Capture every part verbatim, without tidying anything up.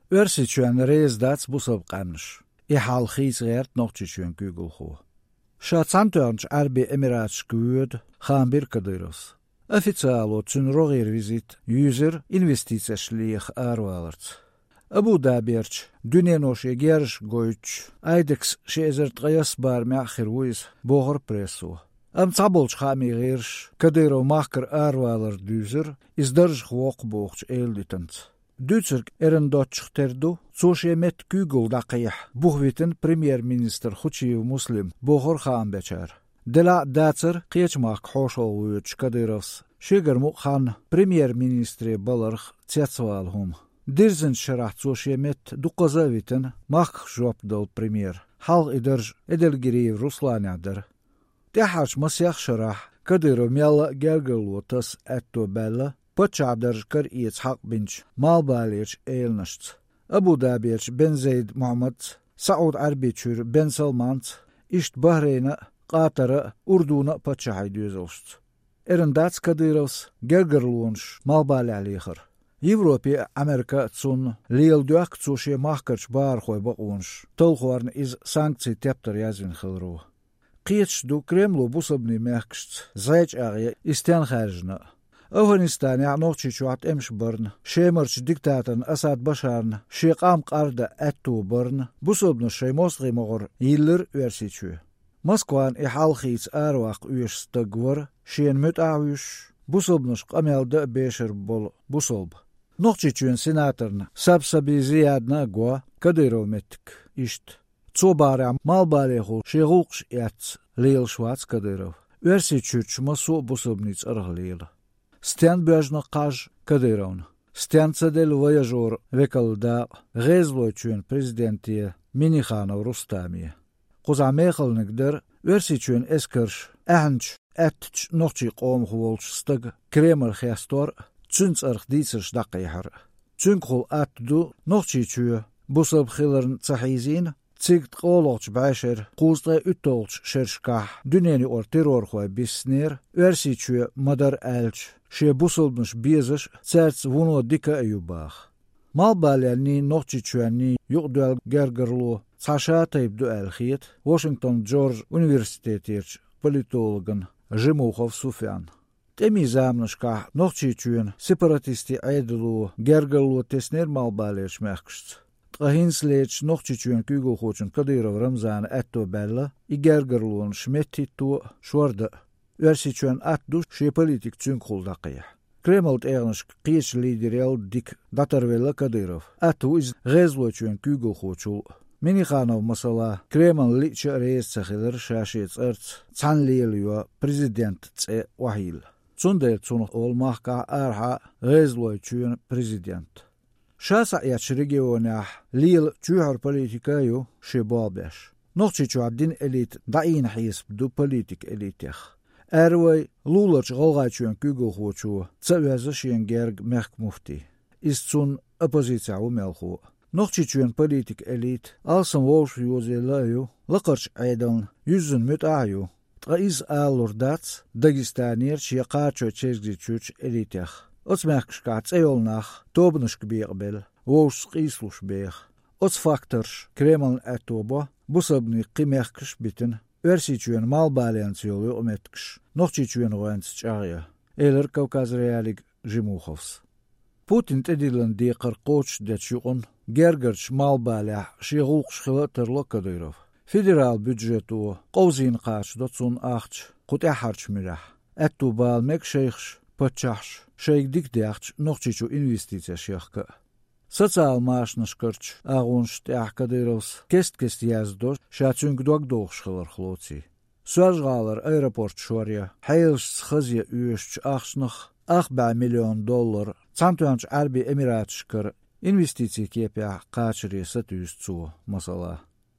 Örsiçüen reiz dats busab qamnış. I hal xiis gert noqçiçüen gügülxu. Şatsantörnç Arbi Emiratsch güvöd Xambir Kadyrovs. Официало цун рогир визит юзер инвестицияшлих арваларц. Абу Дабирч дюненош егерш гойч айдекс шезерт гаяс бар мяхир уиз богор прессу. Ам цаболч хами гирш Кадыров махкар арвалар дюзер издерж хвоқ богч элдитанц. Дюцерк эрендотч терду цоше мет күгл дақиях бухвитен премьер-министр Хучиев Муслим богор хаан бечар. Дела дацер қиечмақ хошол уйч Кадыровс шигерму хан премьер-министре баларх цяцвалхум. Дирзен шарах цошемет дуқазавитен мах жопдал премьер. Хал идерж эдельгириев Русланядер. Техарч масях шарах Кадыров мяла гергелутас этто белла почадерж кар иецхақ бинч малбалирч эйлнашц. Абу Дабирч бен Зейд Мухаммад Сауд Арбичур бен Салманц ишт Бахрейна Qatara Urduna paçahay düzolst. Erindats Kadyrovs gergerlunş malbali alihir. Evropi Amerika tsun leel duak tsushe mahkarch bar khoy baqunş. Tolxorn iz sanksiy tepter yazvin khilru. Qiech du Kremlu busabni mehkst zaych agi istan kharjna. Afganistan ya noqchichuat emshbarn shemerch diktatern Asad Basharn sheqam qarda attu barn busabni sheymosghi mogor yiller versichü. Moskvan I halxiits arwaq uyush stagwar, shien mut awish, busobnush qamelde besher bol busolb. Noqchichun senatorn sabsabi ziyadna gwa Kadyrov metik isht. Tsobara malbalehul sheruqsh yats leel shwats Kadyrov. Versichurch masu busobnits arghleel. Styan bejna qaj Kadyrovn. Styan tsadel voyajor vekalda ghezlochun prezidentiye Minikhanov Rustamiye. Quzameyxil nigder versichun eskersh ahnch atch noqchi qom khwolch stag Kreml khastor tsunts arg ditsersh daqihar. Tsunkhl atdu noqchi chu busab khilern tsahizin tsigt qoloch basher quzda utolch shershka düneni or terror khoy bisner versichu madar alch she busobnush bizish tsats vuno dika ayubach. Malbalani noqchi chuani yuqdal gergerlu Саша тайбду алхит, Washington George Universitetирч политологан Жимухов Суфян. Теми замнышка нохчичуен сепаратисти айдылу гергалу теснер малбалерч мехкшц. Тхинслеч нохчичуен күгл хочун Кадыров Рамзан атто белла и гергарлуун шметтиту шварда. Версичуен атду ше политик цюнкхулдақия. Кремлт эрнышк қиеш лидерел дик датарвелла Кадыров. Ату из гезлочуен күгл хочул. Minikhanov masala Kreml licha reis tsakhiler shashets erts tsanliyelwa prezident tse wahil. Tsundel tsunuk olmahka arha rezloychun prezident. Shasa yach regionah lil chuhar politikayu shibabesh. Noqchichu abdin elit dain hisb du politik elitech. Erway lulach galgachun kugulhuchu tsavazashin gerg merk mufti. Istsun oppositia umelhu. Noqchichun politik elit alsam wolsh yozelayu laqarch aydan yüzün mütayu tqaiz alurdats Dagestanir chiqacho chezgichuch elitech otsmerkschkat eyolnach tobnushk birbel wolsh qislush beer ots faktors Kreml atobo busabni qimerksh bitin versichun malbaliantsiolu ometksh noqchichun roents chariya eler Kavkaz realik Jimuhovs Putin tedilen diqar qoch detshuqon Gergerch malbalah shiruq shkhilaterlo Kadyrov. Federal budjetu qawzin qash dotsun achch qutaharch mirah. Attu balmek sheikhsh pachach sheikh dikdach noqchichu investitsiya sheikhka. Sotsial maashnashkarch agunsh teah Kadyrovs kest kest yazdo shatsung dogdog shkhilar khlootsi. Suajgalar aeroport shorya hayls khazya uyush achsnakh أربعة مليون دولار تسعة عربي إماراتشكر إنفستيسي كيبيع قاشري ستوستو مسألة.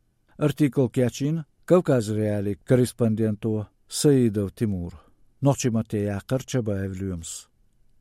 أرتيكل كاتشين كوكاز ريالي كوريسبوندنتو سيدو تيمور. نوتشي ماتيا قرشبا إفليومس.